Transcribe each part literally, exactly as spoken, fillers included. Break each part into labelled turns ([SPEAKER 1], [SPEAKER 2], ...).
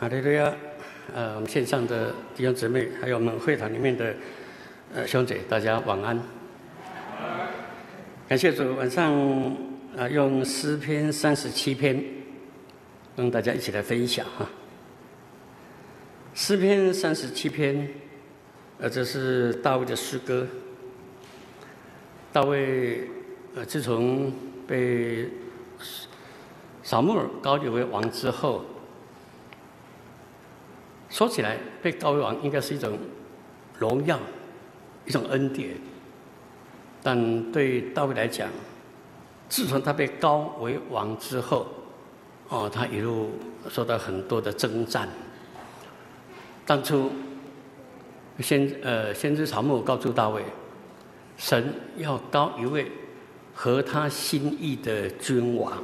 [SPEAKER 1] 哈利路亚！呃，我们线上的弟兄姊妹，还有我们会堂里面的呃兄姐，大家晚安。感谢主，晚上啊、呃、用诗篇三十七篇跟大家一起来分享哈。诗篇三十七篇，呃，这是大卫的诗歌。大卫呃，自从被扫慕尔膏立为王之后，说起来，被膏为王应该是一种荣耀，一种恩典。但对大卫来讲，自从他被膏为王之后，哦，他一路受到很多的征战。当初先呃先知扫慕尔告诉大卫，神要膏一位合他心意的君王，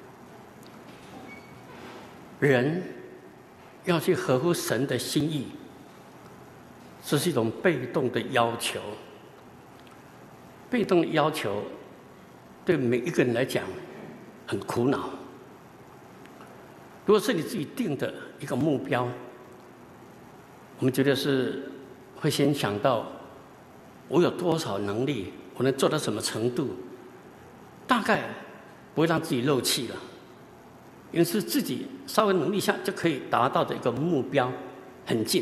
[SPEAKER 1] 人要去合乎神的心意，这是一种被动的要求。被动的要求对每一个人来讲很苦恼。如果是你自己定的一个目标，我们觉得是会先想到我有多少能力，我能做到什么程度，大概不会让自己漏气了，因为是自己稍微努力一下就可以达到的一个目标，很近。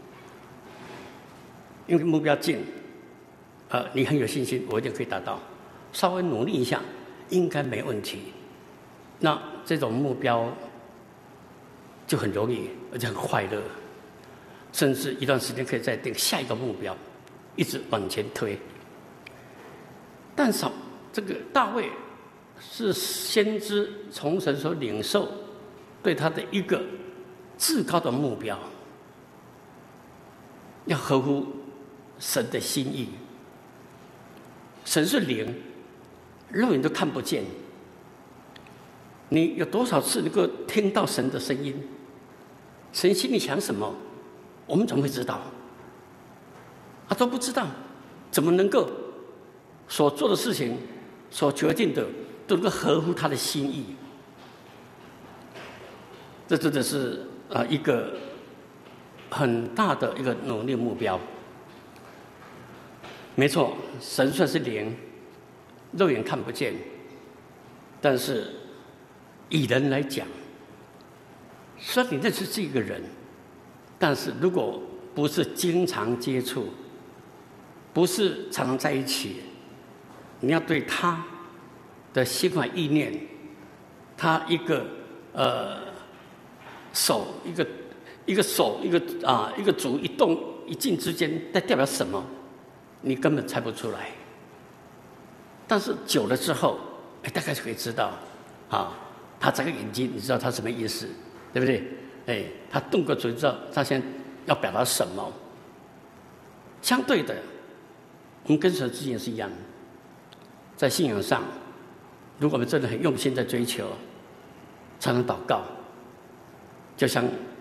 [SPEAKER 1] 因为目标近，呃，你很有信心，我一定可以达到。稍微努力一下，应该没问题。那这种目标就很容易，而且很快乐，甚至一段时间可以再定下一个目标，一直往前推。但是这个大卫是先知从神所领受对他的一个至高的目标，要合乎神的心意。神是灵，肉眼都看不见。你有多少次能够听到神的声音？神心里想什么，我们怎么会知道？他都不知道，怎么能够所做的事情、所决定的都能够合乎他的心意？这真的是啊一个很大的一个努力目标。没错，神算是灵，肉眼看不见，但是以人来讲，虽然你认识这个人，但是如果不是经常接触，不是常常在一起，你要对他的心怀意念，他一个呃手一个一个手一个啊一个足一动一静之间，代表什么？你根本猜不出来。但是久了之后，哎，大概就可以知道，啊，他这个眼睛，你知道他什么意思，对不对？哎，他动个嘴，知道他现在要表达什么。相对的，我们跟神之间是一样的，在信仰上，如果我们真的很用心在追求，才能祷告，就像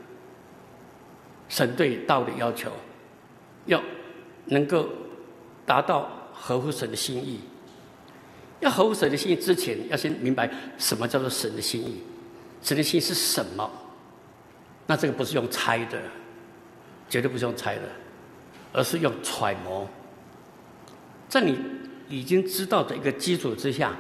[SPEAKER 1] 神对大卫的要求，要能够达到合乎神的心意。要合乎神的心意之前，要先明白什么叫做神的心意。神的心意是什么？那这个不是用猜的，绝对不是用猜的，而是用揣摩。在你已经知道的一个基础之下，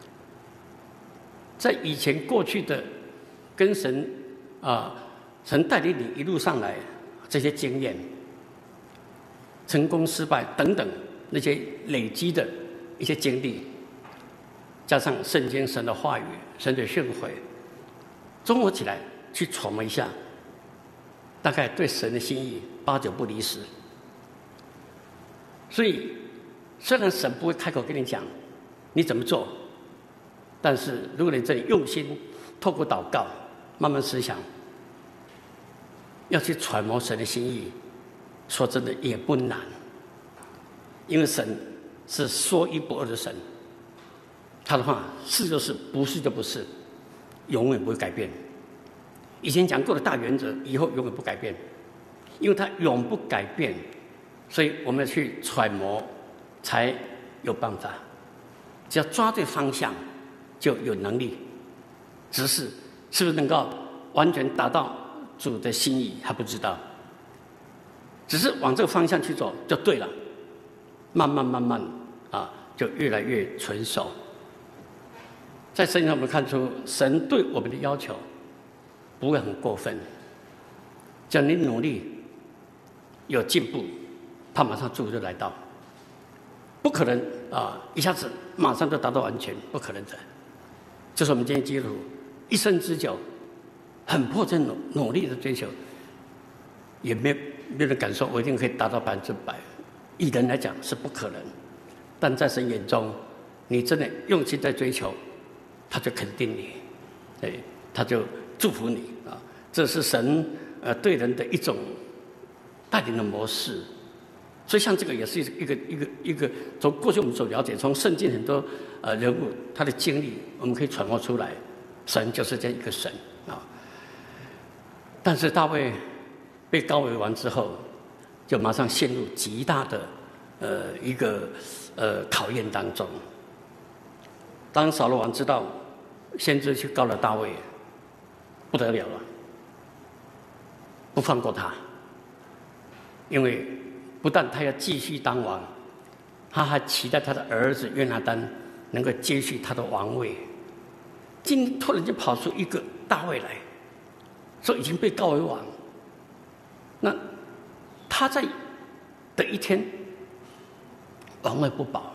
[SPEAKER 1] 在以前过去的跟神啊，神带领你一路上来这些经验、成功、失败等等那些累积的一些经历，加上圣经神的话语、神的训诲，综合起来去揣摩一下，大概对神的心意八九不离十。所以，虽然神不会开口跟你讲你怎么做，但是如果你这里用心，透过祷告、慢慢思想，要去揣摩神的心意，说真的也不难。因为神是说一不二的神，他的话是就是，不是就不是，永远不会改变。以前讲过的大原则，以后永远不改变，因为他永不改变，所以我们要去揣摩，才有办法。只要抓对方向，就有能力。只是是不是能够完全达到主的心意还不知道，只是往这个方向去走就对了。慢慢慢慢啊，就越来越成熟。在圣经上我们看出，神对我们的要求不会很过分，只要你努力有进步，他马上祝福就来到。不可能啊，一下子马上就达到完全，不可能的。这是我们今天基督徒一生之久很迫切努努力的追求，也没有没有人敢说我一定可以达到百分之百。以人来讲是不可能，但在神眼中，你真的用心在追求，他就肯定你，对，他就祝福你啊！这是神呃对人的一种带领的模式。所以像这个也是一个一个一个从过去我们所了解，从圣经很多呃人物他的经历，我们可以揣摩出来，神就是这样一个神啊。但是大卫被膏为王之后，就马上陷入极大的呃一个呃考验当中。当扫罗王知道先知去告了大卫，不得了了，不放过他，因为不但他要继续当王，他还期待他的儿子约拿单能够接续他的王位。今天突然就跑出一个大卫来，说已经被告为王，那他在的一天王位不保，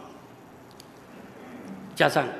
[SPEAKER 1] 加上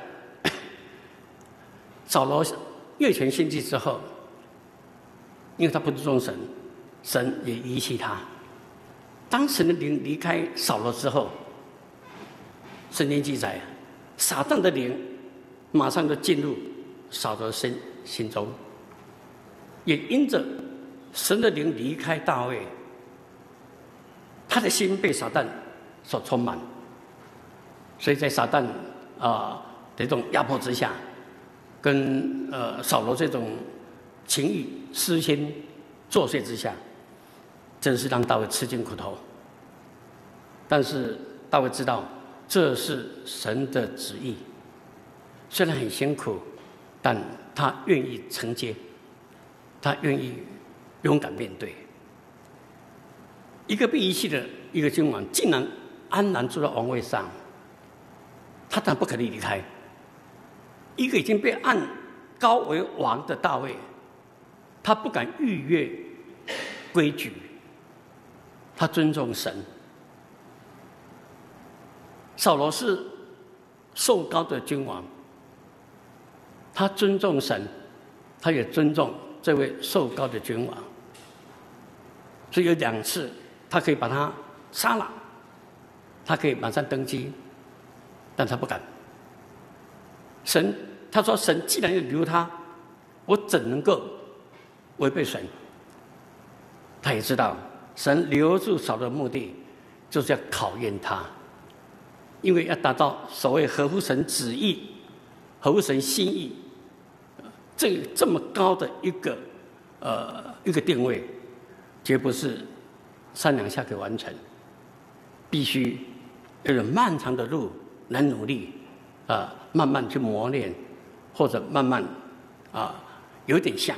[SPEAKER 1] 扫罗越权献祭之后，因为他不尊重神，神也遗弃他。当神的灵离开扫罗之后，圣经记载，撒旦的灵马上就进入扫罗心心中，也因着神的灵离开大卫，他的心被撒旦所充满，所以在撒旦啊、呃、的这种压迫之下，跟呃扫罗这种情欲私心作祟之下，真是让大卫吃尽苦头。但是大卫知道这是神的旨意，虽然很辛苦，但他愿意承接，他愿意勇敢面对。一个被遗弃的一个君王，竟然安然坐在王位上，他当然不可能离开。一个已经被按高为王的大卫，他不敢逾越规矩，他尊重神。扫罗是受膏的君王，他尊重神，他也尊重这位受膏的君王，所以有两次他可以把他杀了，他可以马上登基，但他不敢。神他说：“神既然要留他，我怎能够违背神？”他也知道神留住扫罗的目的，就是要考验他，因为要达到所谓合乎神旨意、合乎神心意，这这么高的一个呃一个定位，绝不是三两下可以完成，必须要有漫长的路来努力啊、呃，慢慢去磨练，或者慢慢啊、呃、有点像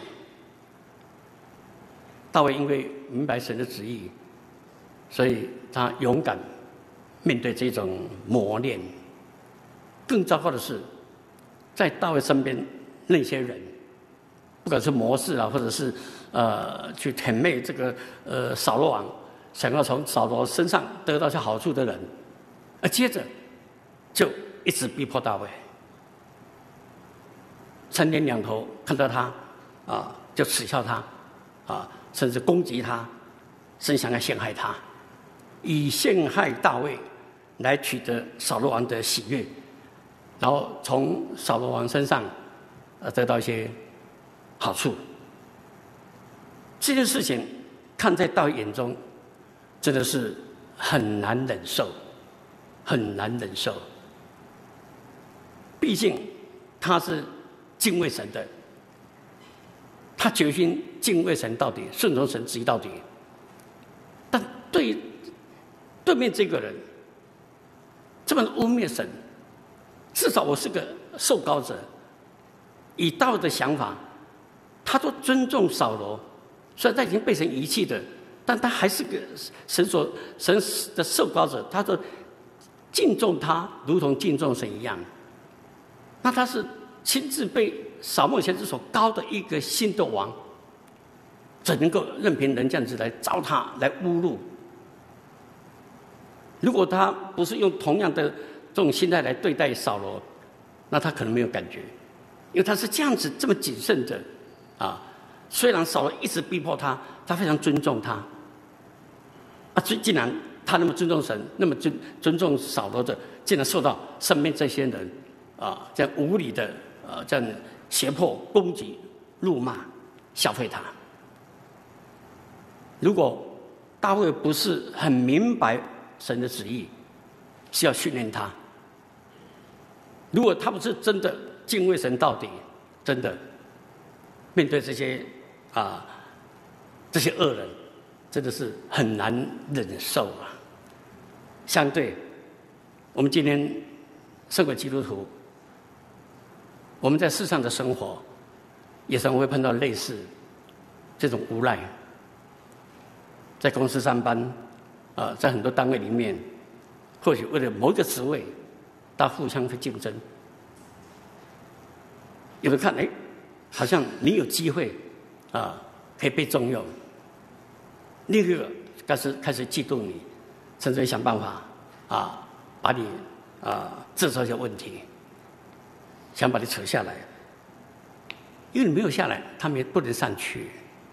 [SPEAKER 1] 大卫，因为明白神的旨意，所以他勇敢面对这种磨练。更糟糕的是，在大卫身边那些人，不管是谋士啊，或者是呃去谄媚这个呃扫罗王，想要从扫罗身上得到些好处的人，而接着就一直逼迫大卫，三天两头看到他啊，就耻笑他啊，甚至攻击他，甚至想要陷害他，以陷害大卫来取得扫罗王的喜悦，然后从扫罗王身上呃得到一些好处。这件事情看在大卫眼中，真的是很难忍受，很难忍受。毕竟他是敬畏神的，他决心敬畏神到底，顺从神旨意到底。但对对面这个人这么污蔑神，至少我是个受膏者，以大卫的想法，他都尊重扫罗， 虽然他已经被神遗弃的，但他还是个神所神的受膏者，他说敬重他，如同敬重神一样。那他是亲自被扫漠先知所膏的一个新的王，怎能够任凭人这样子来糟蹋、来侮辱？如果他不是用同样的这种心态来对待扫罗，那他可能没有感觉，因为他是这样子这么谨慎的啊。虽然扫罗一直逼迫他，他非常尊重他啊。竟然他那么尊重神，那么尊尊重扫罗的，竟然受到身边这些人啊这样无理的呃这样胁迫、攻击、辱骂、消费他。如果大卫不是很明白神的旨意，是要训练他。如果他不是真的敬畏神到底，真的面对这些啊这些恶人，真的是很难忍受啊。相对，我们今天身为基督徒，我们在世上的生活，也常会碰到类似这种无赖。在公司上班，啊、呃，在很多单位里面，或许为了某一个职位，大家互相去竞争。有人看，哎，好像你有机会啊、呃，可以被重用；另一个开始开始嫉妒你，甚至想办法啊，把你啊制造一些问题，想把你扯下来。因为你没有下来，他们也不能上去。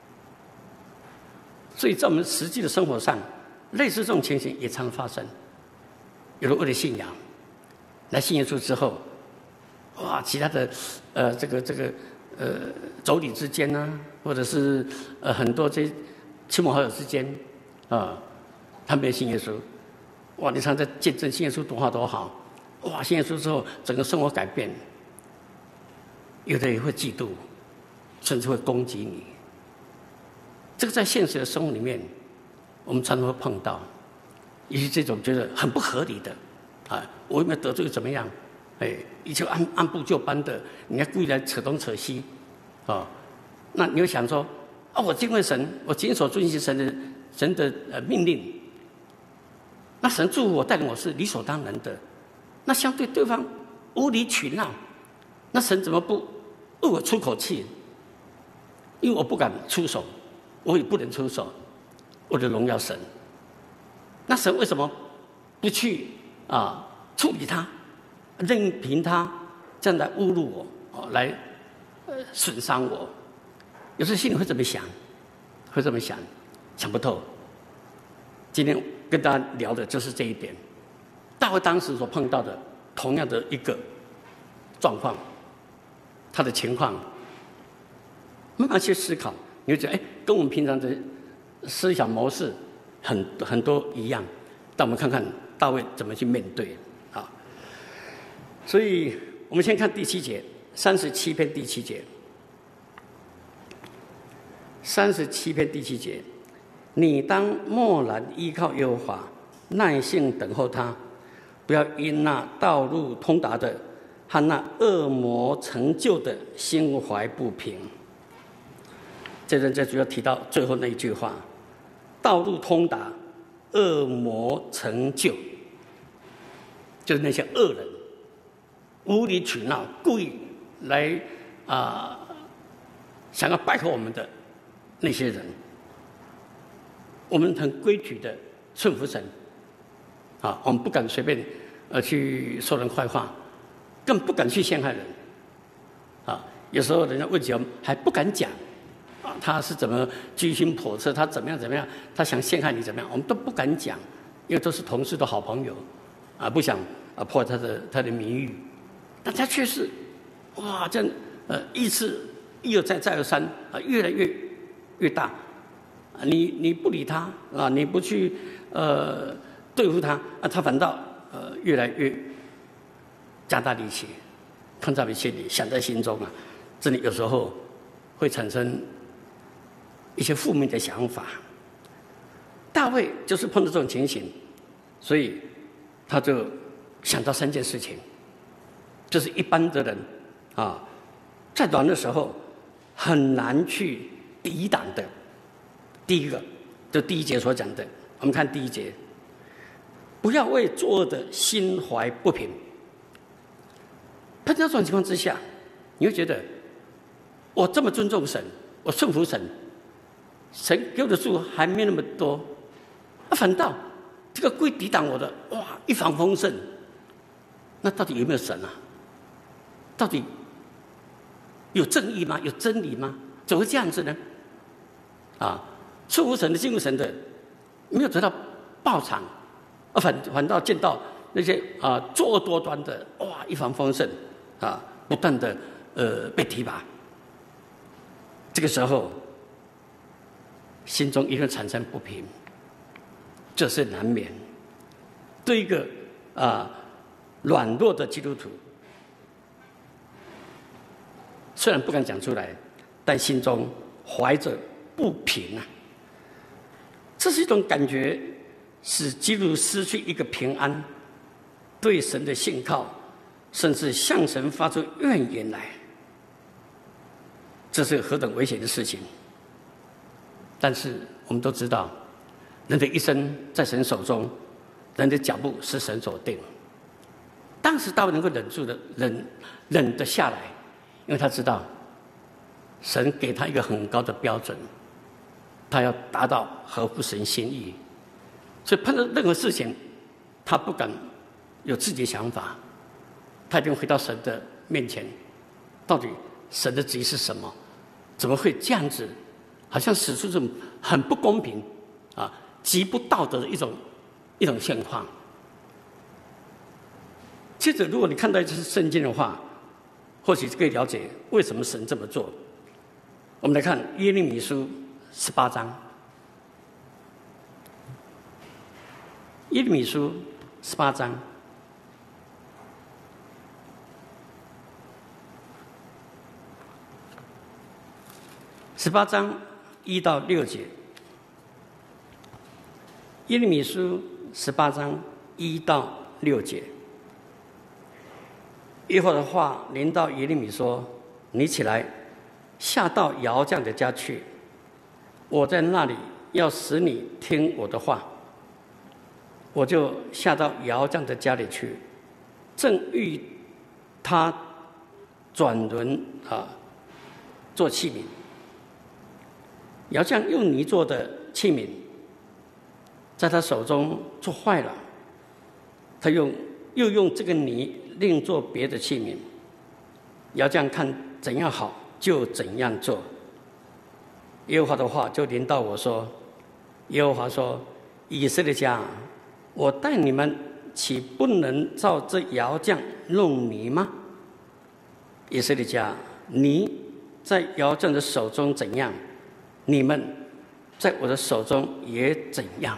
[SPEAKER 1] 所以在我们实际的生活上，类似这种情形也常发生。有人为了信仰来信耶稣之后，哇，其他的呃这个这个呃妯娌之间呢、啊，或者是呃很多这亲朋好友之间啊，他们也信耶稣，哇，你常在见证信耶稣多好多好，哇，信耶稣之后整个生活改变。有的也会嫉妒，甚至会攻击你。这个在现实的生活里面，我们常常会碰到，也是这种觉得很不合理的，啊，我有没有得罪怎么样？哎，一切按按部就班的，你还故意来扯东扯西，啊，那你会想说，啊，我敬畏神，我谨守遵行神的神的呃命令，那神祝福我带领我是理所当然的，那相对对方无理取闹，那神怎么不为我出口气？因为我不敢出手。我也不能出手，为了荣耀神。那神为什么不去啊处理他，任凭他这样来侮辱我，哦，来呃损伤我？有时候心里会这么想，会这么想，想不透。今天跟大家聊的就是这一点。大卫当时所碰到的同样的一个状况，他的情况，慢慢去思考。你会觉得，哎，跟我们平常的思想模式很很多一样，但我们看看大卫怎么去面对啊。所以我们先看第七节，三十七篇第七节，三十七篇第七节，你当默然依靠耶和华，耐性等候他，不要因那道路通达的和那恶魔成就的心怀不平。这人这主要提到最后那一句话：道路通达，恶魔成就，就是那些恶人无理取闹，故意来啊、呃、想要败坏我们的那些人。我们很规矩的顺服神啊，我们不敢随便呃去说人坏话，更不敢去陷害人啊。有时候人家问起我们，还不敢讲。啊，他是怎么居心叵测？他怎么样怎么样？他想陷害你怎么样？我们都不敢讲，因为都是同事的好朋友，啊，不想啊破他的他的名誉。但他却是，哇，这样呃一次一而再再而三啊，越来越越大。啊，你你不理他啊，你不去呃对付他啊，他反倒呃越来越加大力气，看在你心里，想在心中啊，真的有时候会产生一些负面的想法。大卫就是碰到这种情形，所以他就想到三件事情，就是一般的人啊，在软的时候很难去抵挡的第一个，就第一节所讲的，我们看第一节，不要为作恶的心怀不平。碰到这种情况之下，你会觉得，我这么尊重神，我顺服神，神给我的祝福还没那么多，啊，反倒这个鬼抵挡我的，哇，一帆风顺。那到底有没有神啊？到底有正义吗？有真理吗？怎么会这样子呢？啊，顺服神的、敬畏神的，没有得到报偿，啊，反反倒见到那些啊作恶多端的，哇，一帆风顺，啊，不断的呃被提拔。这个时候，心中一定产生不平，这是难免。对一个啊软弱的基督徒，虽然不敢讲出来，但心中怀着不平啊。这是一种感觉，使基督徒失去一个平安，对神的信靠，甚至向神发出怨言来。这是何等危险的事情！但是我们都知道，人的一生在神手中，人的脚步是神所定。当时大卫能够忍住的，忍忍得下来，因为他知道，神给他一个很高的标准，他要达到合乎神心意，所以碰到任何事情，他不敢有自己的想法，他一定回到神的面前，到底神的旨意是什么？怎么会这样子？好像使出这种很不公平啊、极不道德的一种一种现况。接着，如果你看到这是圣经的话，或许可以了解为什么神这么做。我们来看耶利米书十八章，耶利米书十八章。十八章一到六节，耶利米书十八章一到六节。耶和华的话临到耶利米说：“你起来，下到窑匠的家去，我在那里要使你听我的话。”我就下到窑匠的家里去，正欲他转轮啊做器皿。窑匠用泥做的器皿，在他手中做坏了，他用又用这个泥另做别的器皿。窑匠看怎样好，就怎样做。耶和华的话就临到我说：“耶和华说，以色列家，我待你们岂不能照这窑匠弄泥吗？以色列家，泥在窑匠的手中怎样，你们在我的手中也怎样。”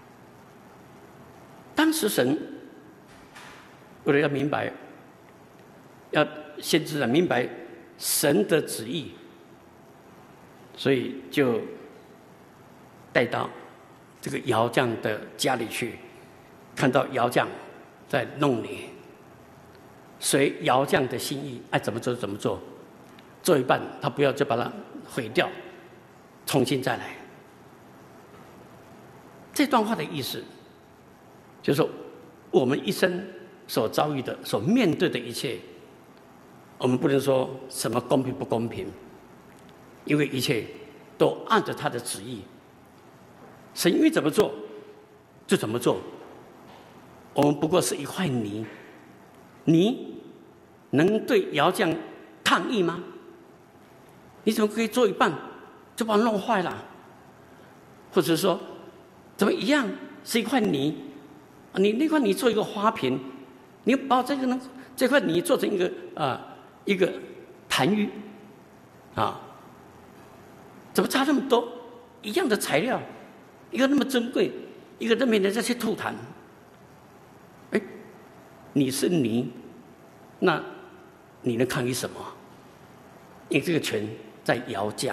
[SPEAKER 1] 当时神为了要明白，要先知啊明白神的旨意，所以就带到这个窑匠的家里去，看到窑匠在弄泥，随窑匠的心意，爱怎么做怎么做，做一半他不要就把它毁掉，重新再来。这段话的意思就是说，我们一生所遭遇的、所面对的一切，我们不能说什么公平不公平，因为一切都按着他的旨意，神愿意怎么做就怎么做。我们不过是一块泥，泥能对窑匠抗议吗？你怎么可以做一半就把它弄坏了？或者说，怎么一样是一块泥，你那块泥做一个花瓶，你把这个呢这块泥做成一个啊、呃、一个坛玉啊，怎么差那么多？一样的材料，一个那么珍贵，一个任凭人家去吐痰。哎，你是泥，那你能抗议什么？因为这个权在窑匠。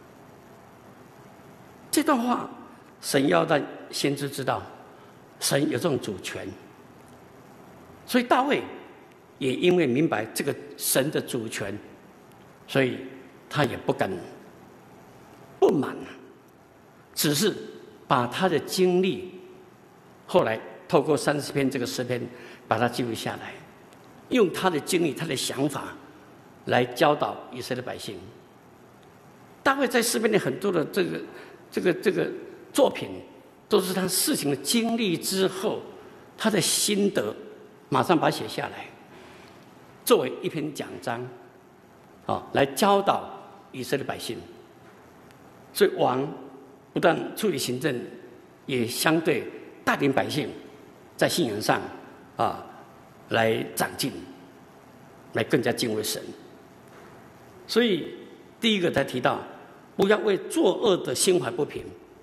[SPEAKER 1] 这段话，神要让先知知道，神有这种主权。所以大卫也因为明白这个神的主权，所以他也不敢不满， 只是把他的经历，后来透过三十篇这个诗篇，把它记录下来，用他的经历、他的想法来教导以色列百姓。大卫在诗篇里很多的这个、这个、这个作品，都是他事情的经历之后，他的心得，马上把它写下来，作为一篇讲章，啊，来教导以色列百姓。所以王不但处理行政，也相对带领百姓在信仰上啊来长进，来更加敬畏神。所以第一个他提到，不要为作恶的心怀不平，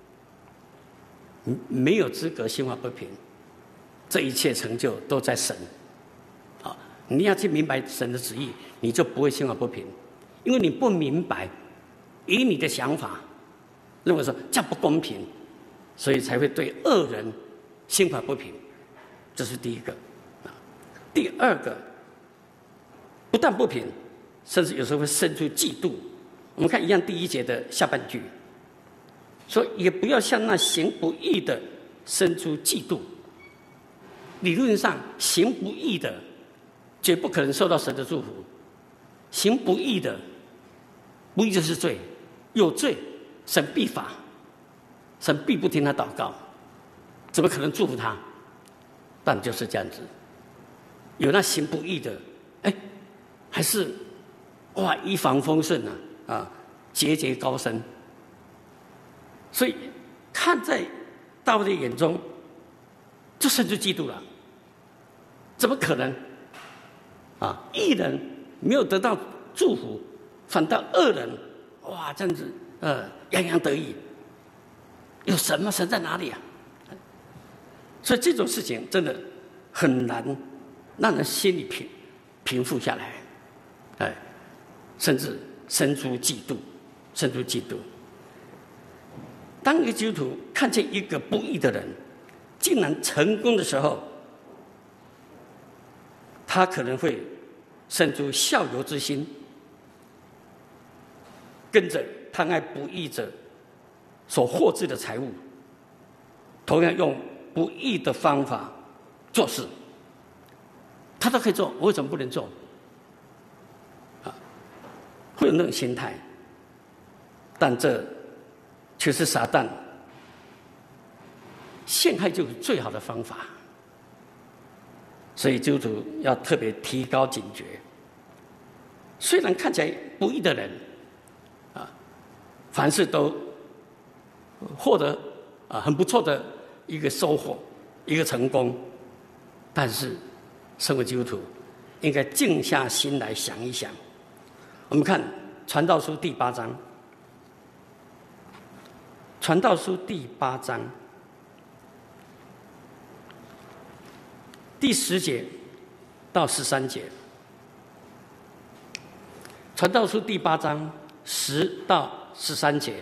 [SPEAKER 1] 没有资格心怀不平。这一切成就都在神。啊，你要去明白神的旨意，你就不会心怀不平，因为你不明白，以你的想法认为说这样不公平，所以才会对恶人心怀不平。这是第一个。第二个，不但不平，甚至有时候会生出嫉妒。我们看一样第一节的下半句，说也不要向那行不义的生出嫉妒。理论上，行不义的绝不可能受到神的祝福。行不义的，不义就是罪，有罪，神必罚，神必不听他祷告，怎么可能祝福他？但就是这样子，有那行不义的，哎，还是哇一帆风顺啊，啊，节节高升。所以看在大卫的眼中，就甚至嫉妒了。怎么可能？啊，义人没有得到祝福，反倒恶人，哇，这样子，呃，洋洋得意。有神吗？神在哪里啊？所以这种事情真的很难让人心里平平复下来，哎，甚至生出嫉妒，生出嫉妒。当一个基督徒看见一个不义的人竟然成功的时候，他可能会生出效尤之心，跟着贪爱不义者所获致的财物，同样用不义的方法做事，他都可以做，我为什么不能做？啊，会有那种心态，但这却是撒旦陷害就是最好的方法。所以基督徒要特别提高警觉。虽然看起来不义的人，啊，凡事都获得啊很不错的一个收获，一个成功，但是身为基督徒，应该静下心来想一想。我们看《传道书》第八章，《传道书》第八章第十节到十三节，《传道书》第八章十到十三节。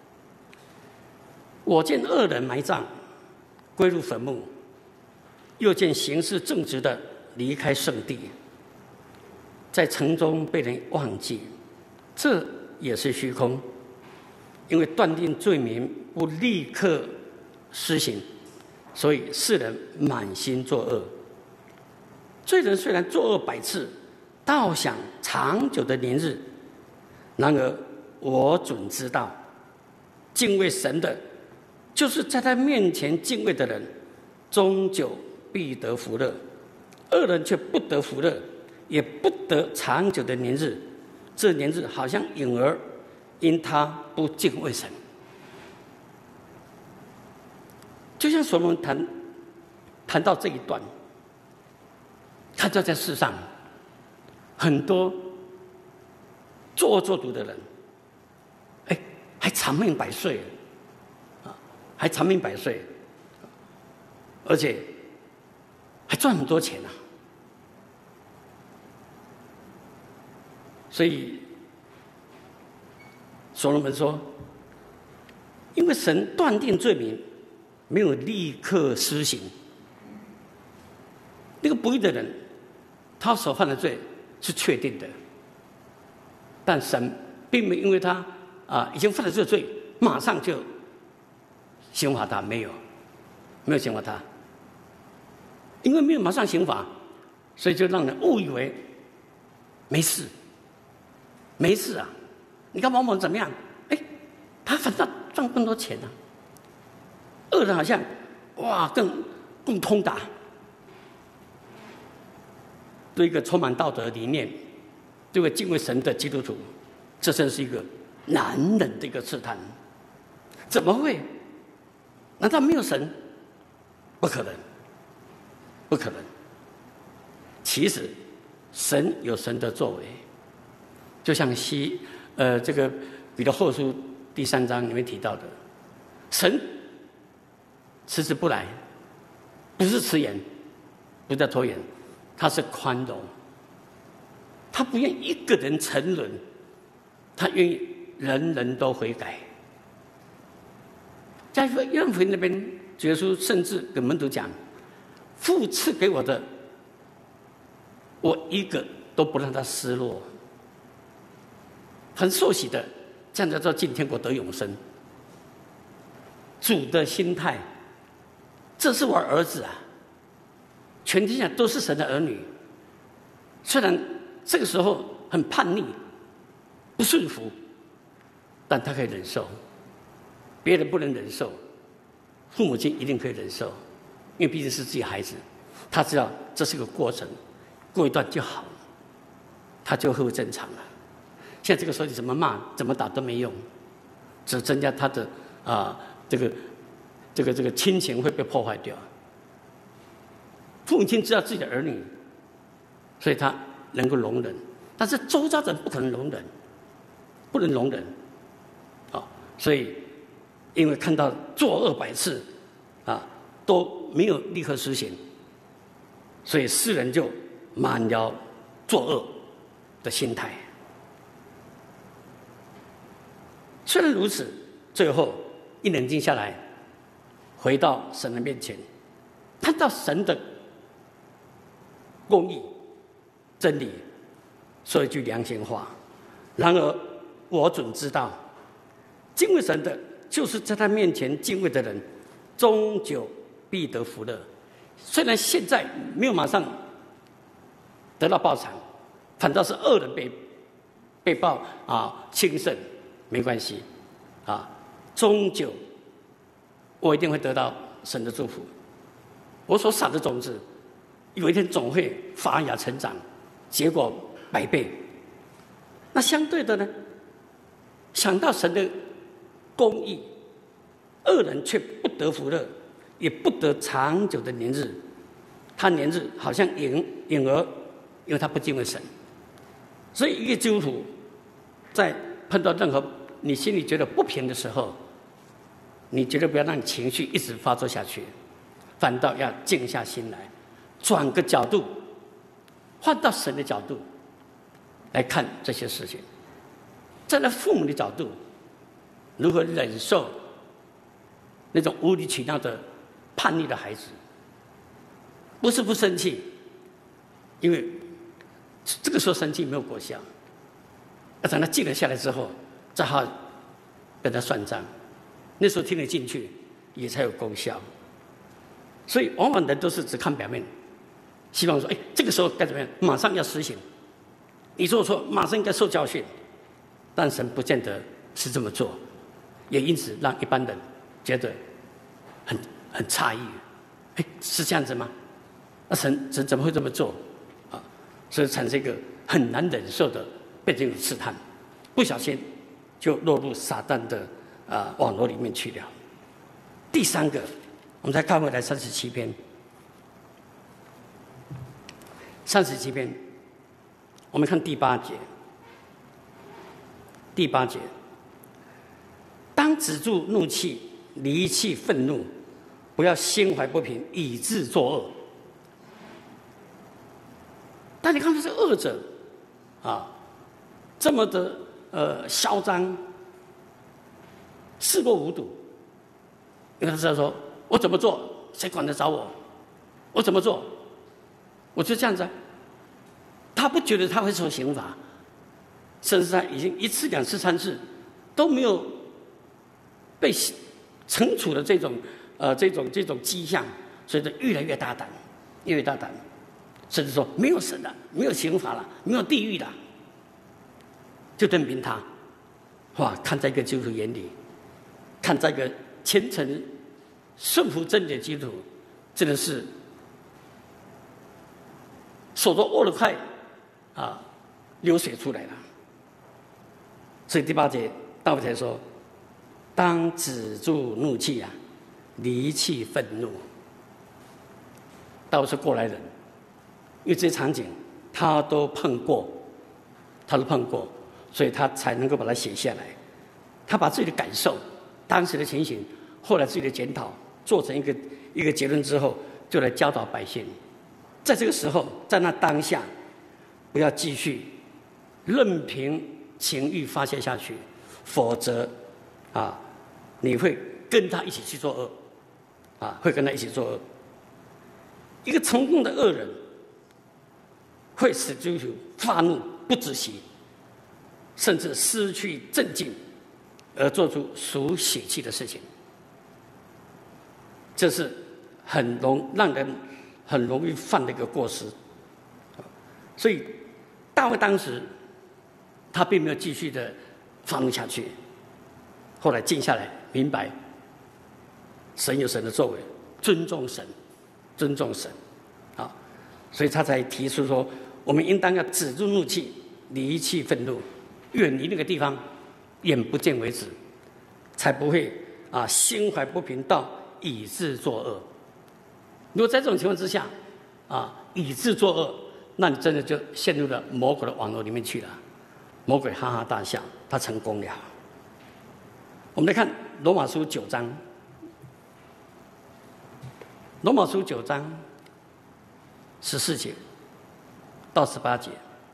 [SPEAKER 1] 我见恶人埋葬，归入坟墓；又见行事正直的离开圣地，在城中被人忘记。这也是虚空，因为断定罪名不立刻施行，所以世人满心作恶。罪人虽然作恶百次，倒想长久的年日，然而我准知道，敬畏神的，就是在他面前敬畏的人，终究必得福乐；恶人却不得福乐，也不得长久的年日。这年日好像影儿，因他不敬畏神。就像所罗门谈谈到这一段，看到在世上很多作恶作毒的人，哎，还长命百岁，啊，还长命百岁，而且还赚很多钱啊！所以所罗门说，因为神断定罪名，没有立刻施行。那个不义的人，他所犯的罪是确定的，但神并没有因为他啊已经犯了这个罪，马上就刑罚他？没有，没有刑罚他，因为没有马上刑罚，所以就让人误以为没事，没事啊！你看某某怎么样？哎，他反倒赚更多钱呢、啊。恶人好像哇更更通达。对一个充满道德理念、对一个敬畏神的基督徒，这真是一个难忍的一个试探。怎么会？难道没有神？不可能，不可能。其实，神有神的作为，就像西呃这个彼得后书第三章里面提到的，神迟迟不来，不是迟延，不叫拖延。他是宽容，他不愿一个人沉沦，他愿意人人都悔改。在约翰福音那边，主耶稣甚至跟门徒讲：“父赐给我的，我一个都不让他失落。”很受喜的，这样叫做进天国得永生。主的心态，这是我儿子啊！全天下都是神的儿女，虽然这个时候很叛逆、不顺服，但他可以忍受。别人不能忍受，父母亲一定可以忍受，因为毕竟是自己孩子，他知道这是个过程，过一段就好了，他就恢复正常了。现在这个时候你怎么骂、怎么打都没用，只增加他的啊、呃、这个这个这个亲情会被破坏掉。父母亲知道自己的儿女，所以他能够容忍，但是周遭人不可能容忍，不能容忍，啊、哦，所以因为看到作恶百次，啊都没有立刻施行，所以世人就满了作恶的心态。虽然如此，最后一冷静下来，回到神的面前，看到神的公义、真理，说一句良心话。然而，我准知道，敬畏神的，就是在他面前敬畏的人，终究必得福乐。虽然现在没有马上得到报偿，反倒是恶人被被报啊兴盛，没关系啊，终究我一定会得到神的祝福。我所撒的种子，有一天总会发芽成长，结果百倍。那相对的呢？想到神的公义，恶人却不得福乐，也不得长久的年日。他年日好像影影儿，因为他不敬畏神。所以，一个基督徒在碰到任何你心里觉得不平的时候，你绝对不要让你情绪一直发作下去，反倒要静下心来，转个角度，换到神的角度来看这些事情。站在父母的角度，如何忍受那种无理取闹的叛逆的孩子？不是不生气，因为这个时候生气没有果效，要等他静了下来之后，再好跟他算账。那时候听得进去，也才有功效。所以，往往人都是只看表面，希望说：“哎，这个时候该怎么样？马上要实行。你做错，马上应该受教训。”但神不见得是这么做，也因此让一般人觉得很很诧异。哎，是这样子吗？那神神怎么会这么做？啊，所以产生一个很难忍受的被这种试探，不小心就落入撒旦的啊网络里面去了。第三个，我们再看回来三十七篇，三十七篇，我们看第八节。第八节，当止住怒气，离弃愤怒，不要心怀不平，以致作恶。但你看，这是恶者啊，这么的呃嚣张，视若无睹。因为他知道说，我怎么做，谁管得着我？我怎么做，我就这样子啊。他不觉得他会受刑罚。甚至他已经一次、两次、三次都没有被惩处的这种呃这种这种迹象，所以就越来越大胆，越来越大胆，甚至说没有神了，没有刑罚了，没有地狱了，就任凭他。哇，看在一个基督徒眼里，看在一个虔诚顺服真理的基督徒，真的是手都握得快啊，流水出来了。所以第八节大卫才说：“当止住怒气啊，离弃愤怒。”大卫是过来人，因为这些场景他都碰过，他都碰过，所以他才能够把它写下来。他把自己的感受、当时的情形，后来自己的检讨，做成一个一个结论之后，就来教导百姓。在这个时候，在那当下，不要继续任凭情欲发泄下去，否则啊，你会跟他一起去做恶，啊，会跟他一起做恶。一个成功的恶人，会使基督徒发怒不止息，甚至失去镇静，而做出属血气的事情。这是很容让人很容易犯的一个过失。所以大卫当时他并没有继续的发怒下去，后来静下来，明白神有神的作为，尊重神，尊重神，啊，所以他才提出说，我们应当要止住怒气，离弃愤怒，远离那个地方，眼不见为止，才不会啊心怀不平到以致作恶。如果在这种情况之下，啊以致作恶，那你真的就陷入了魔鬼的网络里面去了。魔鬼哈哈大笑，他成功了。我们来看罗马书九章，罗马书九章十四节到十八节。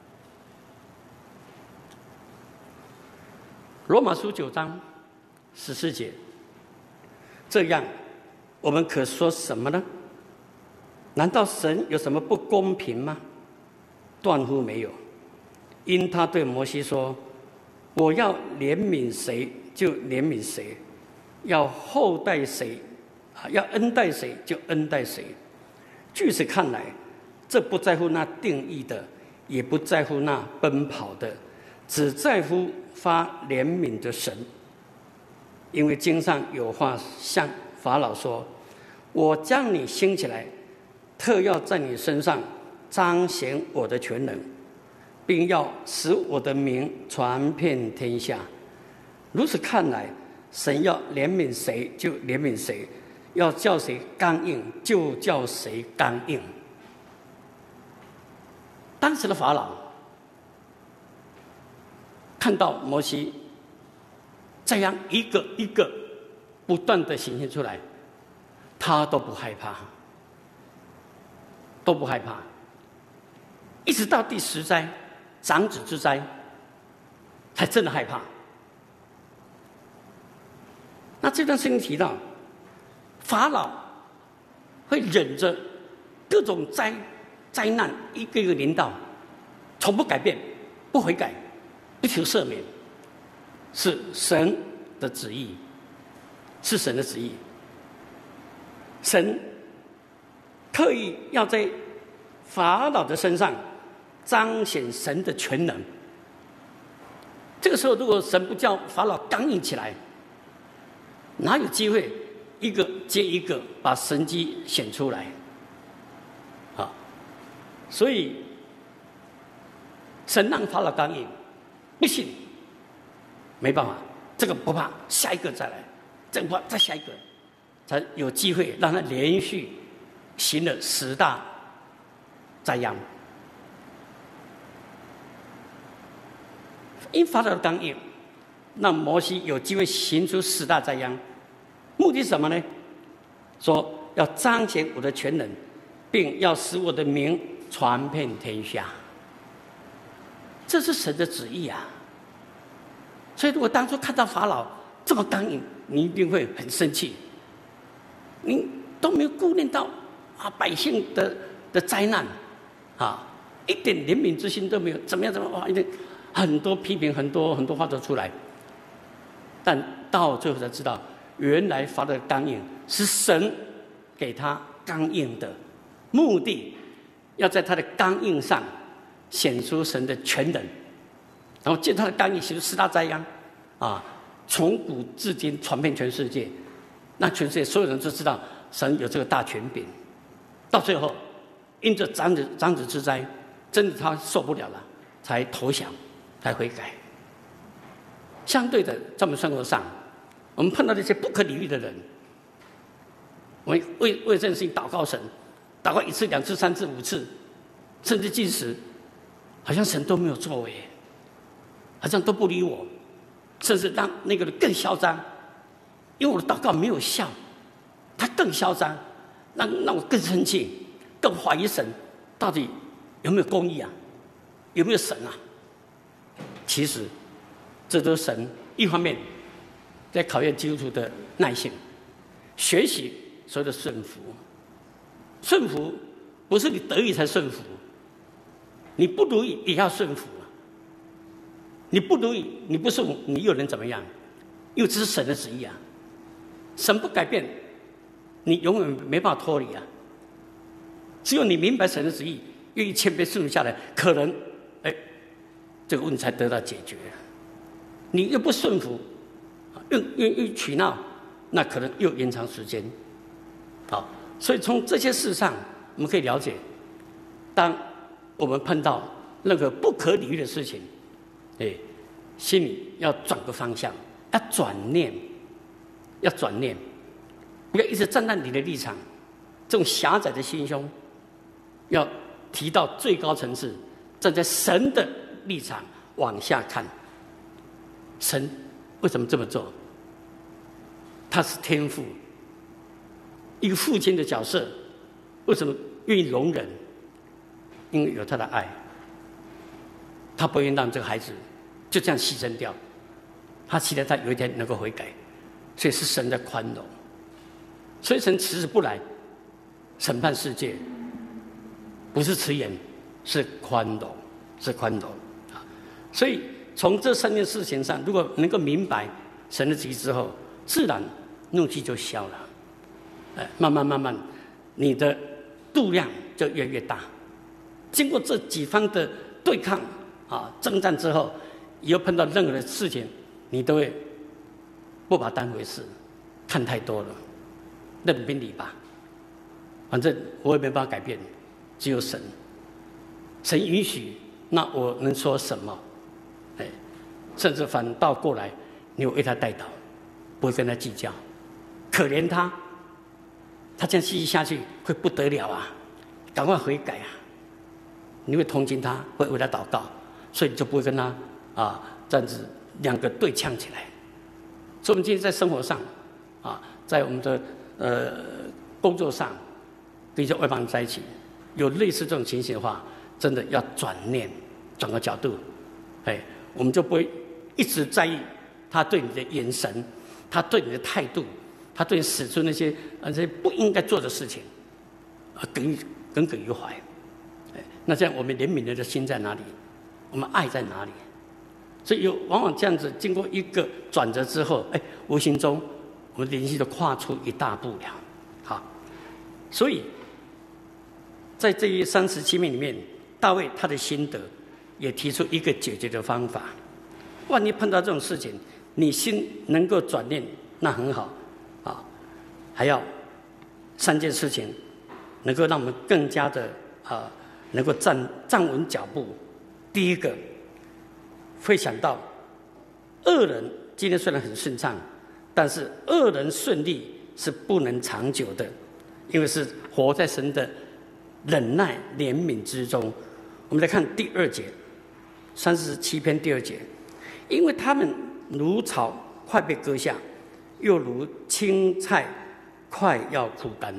[SPEAKER 1] 罗马书九章十四节，这样我们可说什么呢？难道神有什么不公平吗？断乎没有。因他对摩西说：“我要怜悯谁就怜悯谁，要厚待谁，啊，要恩待谁就恩待谁。”据此看来，这不在乎那定义的，也不在乎那奔跑的，只在乎发怜悯的神。因为经上有话向法老说：“我将你兴起来，特要在你身上彰显我的全能，并要使我的名传遍天下。”如此看来，神要怜悯谁就怜悯谁，要叫谁刚硬就叫谁刚硬。当时的法老看到摩西这样一个一个不断的显现出来，他都不害怕，都不害怕，一直到第十灾长子之灾才真的害怕。那这段圣经提到，法老会忍着各种灾灾难一个一个临到，从不改变，不悔改，不求赦免，是神的旨意，是神的旨意。神特意要在法老的身上彰显神的全能。这个时候，如果神不叫法老刚硬起来，哪有机会一个接一个把神迹显出来？啊，所以神让法老刚硬，不信，没办法，这个不怕，下一个再来，这个不怕，再下一个，才有机会让他连续行了十大灾殃。因法老的刚硬，让摩西有机会行出十大灾殃，目的是什么呢？说要彰显我的全能，并要使我的名传遍天下。这是神的旨意啊！所以，如果当初看到法老这么刚硬，你一定会很生气。你都没有顾念到啊百姓的的灾难，啊，一点怜悯之心都没有，怎么样？怎么哇？一定很多批评，很多很多话都出来。但到最后才知道， 原来法老的刚硬是神给他刚硬的目的，要在他的刚硬上显出神的全能，然后借他的刚硬显出十大灾殃啊，从古至今传遍全世界，那全世界所有人都知道神有这个大权柄。到最后，因着长子长子之灾，真的他受不了了，才投降，才悔改。相对的，在我们生活上，我们碰到那些不可理喻的人，我们为为这件事情祷告神，祷告一次、两次、三次、五次，甚至进食，好像神都没有作为，好像都不理我，甚至让那个人更嚣张，因为我的祷告没有效，他更嚣张，让让我更生气，更怀疑神到底有没有公义啊，有没有神啊？其实，这都是神一方面在考验基督徒的耐性，学习所谓的顺服。顺服不是你得意才顺服，你不如意也要顺服啊。你不如意，你不顺服，你又能怎么样？因为这是神的旨意啊，神不改变，你永远没办法脱离啊。只有你明白神的旨意，愿意谦卑顺服下来，可能，哎，这个问题才得到解决。你又不顺服，又愿意取闹，那可能又延长时间。好，所以从这些事上，我们可以了解，当我们碰到任何不可理喻的事情，哎，心里要转个方向，要转念，要转念，不要一直站在你的立场，这种狭窄的心胸，要提到最高层次，站在神的立场往下看。神为什么这么做？他是天父，一个父亲的角色，为什么愿意容忍？因为有他的爱，他不愿意让这个孩子就这样牺牲掉，他期待他有一天能够悔改，所以是神的宽容。所以神迟迟不来审判世界，不是迟延，是宽容，是宽容啊！所以从这三件事情上，如果能够明白神的旨意之后，自然怒气就消了。哎，慢慢慢慢，你的度量就越来越大。经过这几方的对抗啊、征战之后，以后碰到任何的事情，你都会不把它当回事，看太多了，任凭你吧，反正我也没办法改变，只有神。神允许，那我能说什么？哎，甚至反倒过来，你会为他代祷，不会跟他计较，可怜他，他这样继续下去会不得了啊！赶快悔改啊！你会同情他，会为他祷告，所以你就不会跟他啊这样子两个对呛起来。所以我们今天在生活上啊，在我们的呃工作上，跟一些外邦人在一起，有类似这种情形的话，真的要转念，转个角度，哎，我们就不会一直在意他对你的眼神，他对你的态度，他对你使出那些那些不应该做的事情，啊，耿耿耿于怀。哎，那这样我们怜悯人的心在哪里？我们爱在哪里？所以有往往这样子，经过一个转折之后，哎，无形中我们灵性就跨出一大步了。好，所以在这一三十七面里面，大卫他的心得也提出一个解决的方法。万一碰到这种事情，你心能够转念，那很好啊。还要三件事情，能够让我们更加的啊，能够站站稳脚步。第一个，会想到恶人今天虽然很顺畅，但是恶人顺利是不能长久的，因为是活在神的忍耐怜悯之中。我们来看第二节，三十七篇第二节，因为他们如草快被割下，又如青菜快要枯干。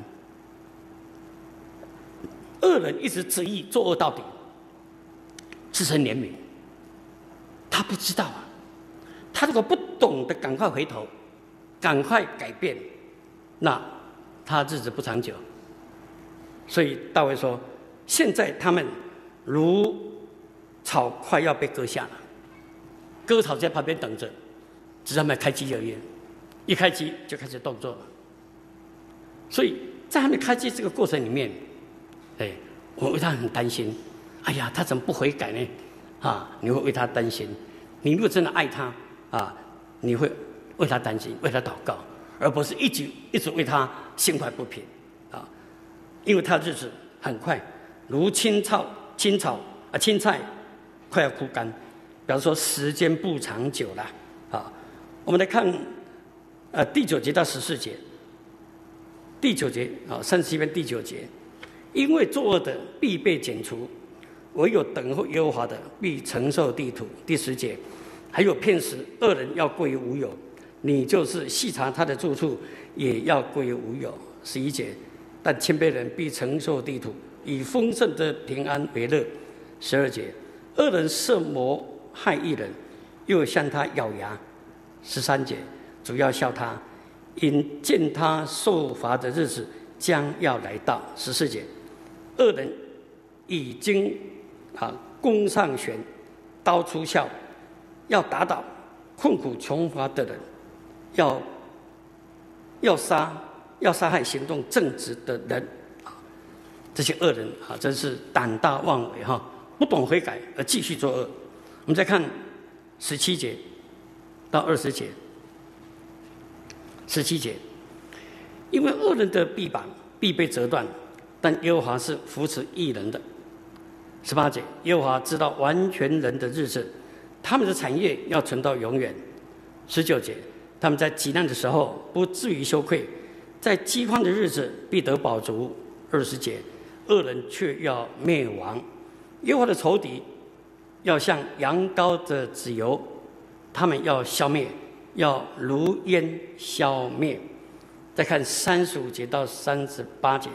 [SPEAKER 1] 恶人一直执意作恶到底，自身怜悯，他不知道啊，他如果不懂得赶快回头，赶快改变，那他日子不长久。所以大卫说，现在他们如草快要被割下了，割草在旁边等着，只是他们开机而已， 一开机就开始动作了。所以在还没开机这个过程里面，哎，我为他很担心。哎呀，他怎么不悔改呢？啊，你会为他担心。你如果真的爱他啊，你会为他担心，为他祷告，而不是一直一直为他心怀不平啊。因为他的日子很快，如青草、青草啊青菜快要枯干，表示说时间不长久了啊。我们来看呃第九节到十四节，第九节啊三十七篇第九节，因为作恶的必被剪除。唯有等候耶和华的，必承受地土。第十节，还有片时恶人要归于无有，你就是细查他的住处，也要归于无有。十一节，但谦卑人必承受地土，以丰盛的平安为乐。十二节，恶人设谋害义人，又向他咬牙。十三节，主要笑他，因见他受罚的日子将要来到。十四节，恶人已经啊，弓上弦，刀出鞘，要打倒困苦穷乏的人，要要杀要杀害行动正直的人啊！这些恶人啊，真是胆大妄为哈，不懂悔改而继续作恶。我们再看十七节到二十节，十七节，因为恶人的臂膀必被折断，但耶和华是扶持义人的。十八节，耶和华知道完全人的日子，他们的产业要存到永远。十九节，他们在极难的时候不至于羞愧，在饥荒的日子必得饱足。二十节，恶人却要灭亡，耶和华的仇敌要像羊羔的脂油，他们要消灭，要如烟消灭。再看三十五节到三十八节，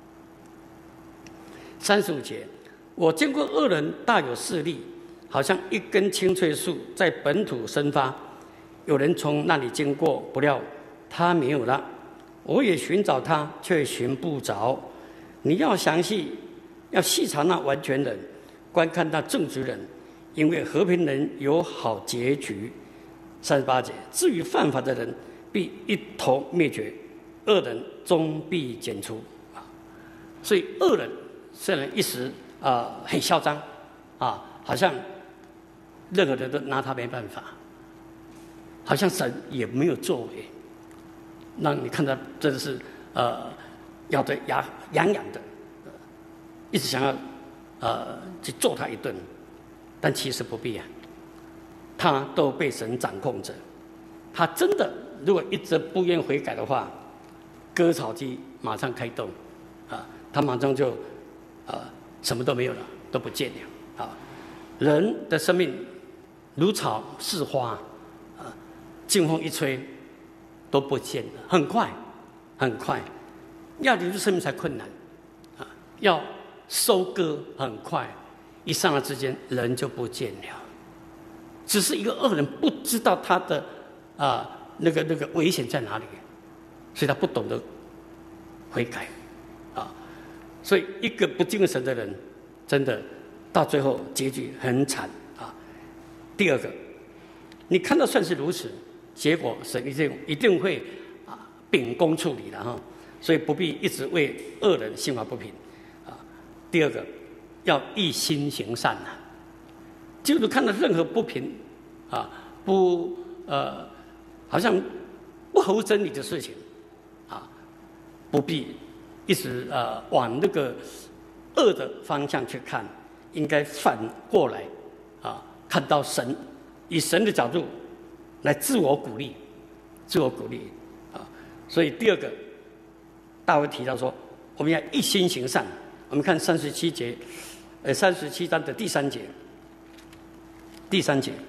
[SPEAKER 1] 三十五节，我见过恶人大有势力，好像一根青翠树在本土生发，有人从那里经过，不料他没有了。我也寻找他，却寻不着。你要详细，要细查那完全人，观看那正直人，因为和平人有好结局。三十八节，至于犯法的人，必一头灭绝，恶人终必剪除。所以恶人虽然一时啊、呃、很嚣张啊，好像任何人都拿他没办法，好像神也没有作为，让你看到真的是呃咬得牙痒痒的，一直想要呃去揍他一顿，但其实不必啊，他都被神掌控着。他真的如果一直不愿悔改的话，割草机马上开动啊，他马上就呃什么都没有了，都不见了啊。人的生命如草似花啊，劲风一吹都不见了，很快很快，要留住生命才困难啊，要收割很快，一刹那之间人就不见了。只是一个恶人不知道他的啊那个那个危险在哪里，所以他不懂得悔改啊，所以一个不敬神的人，真的到最后结局很惨啊。第二个，你看到算是如此，结果神一定一定会啊秉公处理的哈，所以不必一直为恶人心怀不平啊。第二个，要一心行善呐、啊。基督徒看到任何不平啊不呃好像不合乎真理的事情啊，不必一直呃往那个恶的方向去看，应该反过来啊，看到神，以神的角度来自我鼓励，自我鼓励啊。所以第二个，大卫提到说，我们要一心行善。我们看三十七节，呃，三十七章的第三节，第三节，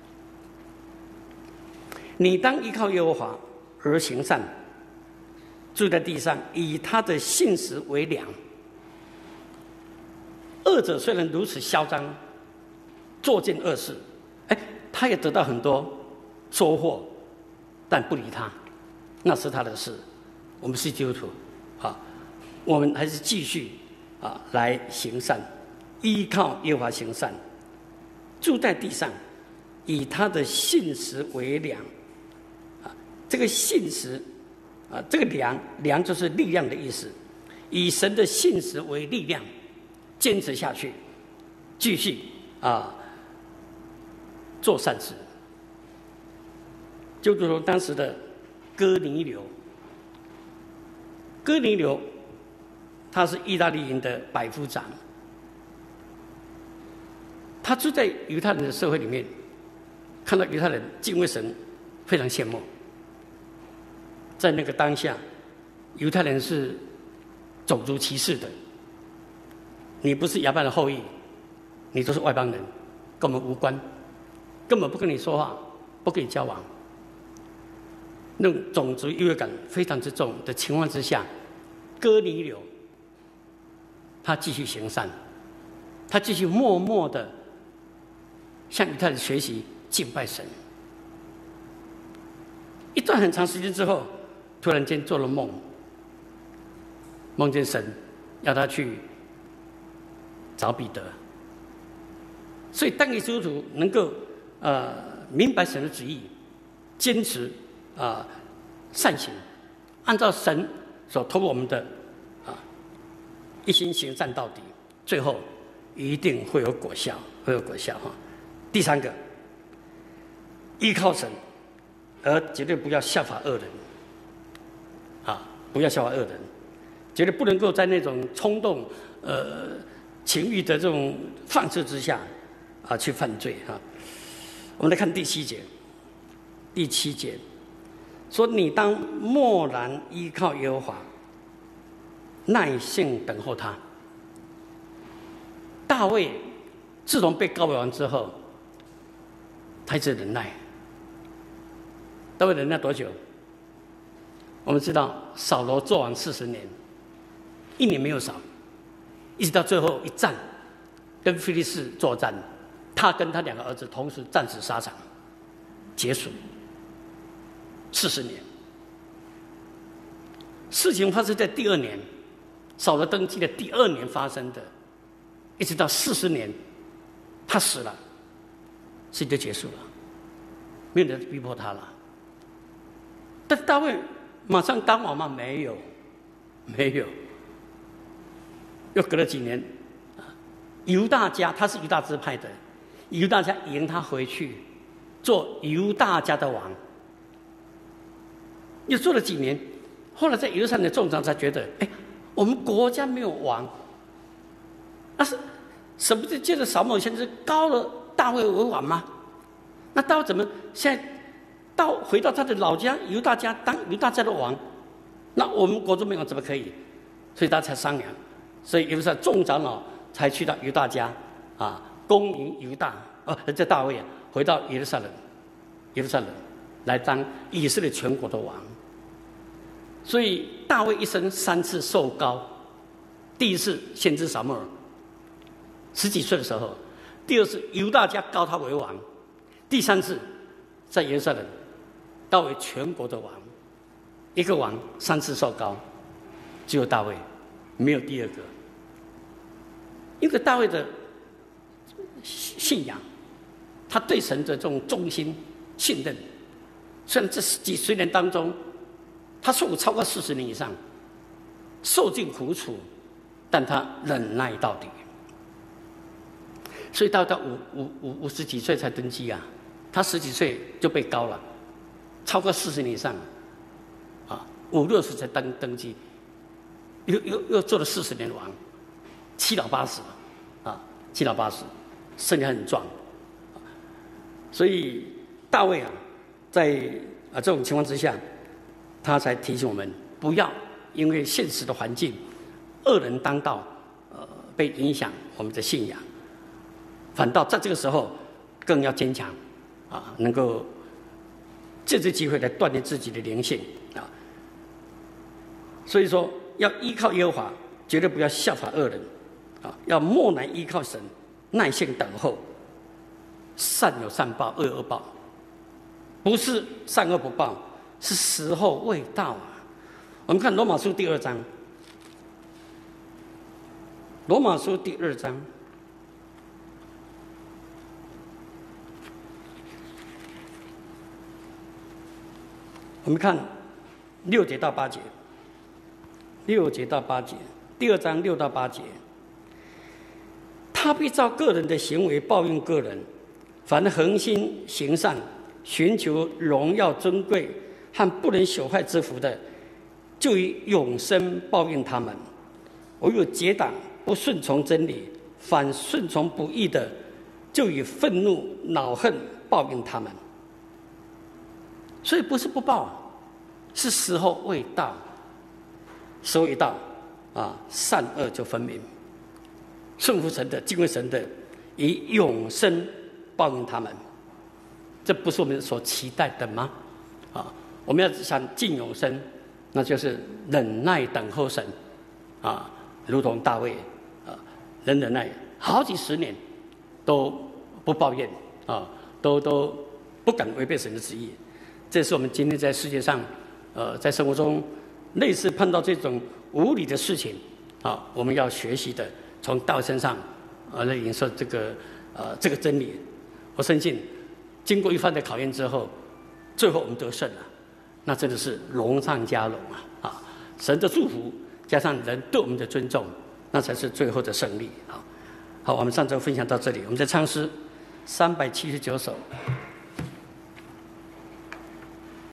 [SPEAKER 1] 你当依靠耶和华而行善，住在地上，以他的信实为粮。恶者虽然如此嚣张，作尽恶事，哎，他也得到很多收获，但不理他，那是他的事。我们是基督徒，啊，我们还是继续啊来行善，依靠耶和华行善，住在地上，以他的信实为粮。啊， 这个信实啊，这个良良就是力量的意思，以神的信实为力量，坚持下去，继续啊做善事。就如同当时的哥尼流，哥尼流他是意大利人的百夫长，他住在犹太人的社会里面，看到犹太人敬畏神，非常羡慕。在那个当下，犹太人是种族歧视的，你不是亚伯兰的后裔，你都是外邦人，跟我们无关，根本不跟你说话，不跟你交往。那种种族优越感非常之重的情况之下，哥尼流他继续行善，他继续默默的向犹太人学习敬拜神。一段很长时间之后，突然间做了梦，梦见神要他去找彼得。所以当一个基督徒能够呃明白神的旨意，坚持啊、呃、善行，按照神所托付我们的啊、呃、一心行善到底，最后一定会有果效，会有果效哈。第三个，依靠神，而绝对不要效法恶人，啊，不要效法恶人，绝对不能够在那种冲动、呃情欲的这种放肆之下啊去犯罪哈。我们来看第七节，第七节说：“你当默然依靠耶和华，耐性等候他。”大卫自从被告白完之后，他一直忍耐。大卫忍耐多久？我们知道扫罗做王四十年，一年没有少，一直到最后一战，跟非利士作战，他跟他两个儿子同时战死沙场，结束。四十年，事情发生在第二年，扫罗登基的第二年发生的，一直到四十年，他死了，事情就结束了，没有人逼迫他了。但大卫马上当王吗？没有，没有。又隔了几年，犹大家他是犹大支派的，犹大家迎他回去，做犹大家的王。又做了几年，后来在耶路撒冷的众长才觉得，哎，我们国家没有王，那是什么？借着扫某先知高了大卫为王吗？那大卫怎么现在到回到他的老家犹大家当犹大家的王？那我们国中没有怎么可以？所以大家才商量，所以耶路撒冷众长老才去到犹大家啊，恭迎犹大哦，这大卫啊，回到耶路撒冷，耶路撒冷来当以色列全国的王。所以大卫一生三次受膏，第一次先知撒母耳，十几岁的时候；第二次犹大家膏他为王；第三次在耶路撒冷膏为全国的王。一个王三次受膏，只有大卫，没有第二个。因为大卫的信仰，他对神的这种忠心信任，虽然这几十年当中，他受苦超过四十年以上，受尽苦楚，但他忍耐到底。所以到到五五五五十几岁才登基啊，他十几岁就被膏了，超过四十年以上，啊，五六十才登登基，又又又做了四十年王，七老八十，啊，七老八十，身体很壮，所以大卫啊，在啊这种情况之下，他才提醒我们不要因为现实的环境，恶人当道，呃，被影响我们的信仰，反倒在这个时候更要坚强，啊，能够借这机会来锻炼自己的灵性啊。所以说，要依靠耶和华，绝对不要效法恶人，啊，要默然依靠神，耐心等候。善有善报，恶有恶报，不是善恶不报，是时候未到啊。我们看罗马书第二章，罗马书第二章。我我们看六节到八节，六节到八节，第二章六到八节，他必照个人的行为报应个人。凡恒心行善、寻求荣耀尊贵和不能朽坏之福的，就以永生报应他们；唯有结党不顺从真理，反顺从不义的，就以愤怒、恼恨报应他们。所以不是不报，是时候未到。时候一到，啊，善恶就分明。顺服神的、敬畏神的，以永生报应他们。这不是我们所期待的吗？啊，我们要想进永生，那就是忍耐等候神，啊，如同大卫，啊，忍忍耐好几十年，都不抱怨，啊，都都不敢违背神的旨意。这是我们今天在世界上，呃，在生活中类似碰到这种无理的事情，啊，我们要学习的，从道身上，呃，来领受这个，呃，这个真理。我相信，经过一番的考验之后，最后我们得胜了，那真的是龙上加龙啊！啊，神的祝福加上人对我们的尊重，那才是最后的胜利啊！好，我们上周分享到这里，我们再唱诗三百七十九首。